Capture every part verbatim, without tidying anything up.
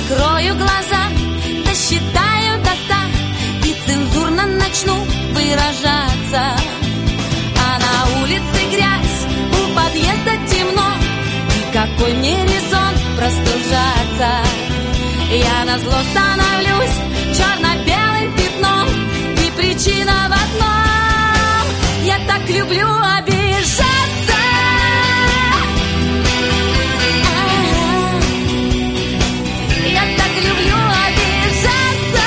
закрою глаза, досчитаю до ста и цензурно начну выражаться. А на улице грязь, у подъезда темно, и какой мне резон простужаться? Я назло становлюсь черно-белым пятном, и причина в одном: я так люблю обижаться. Я так люблю обижаться.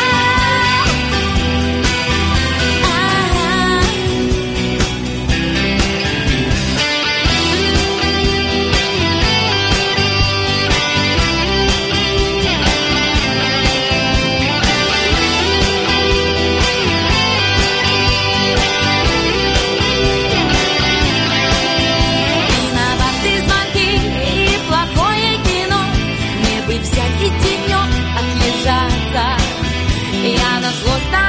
Виноваты звонки и плохое кино, мне бы взять и денек отлежаться. Я назло становлюсь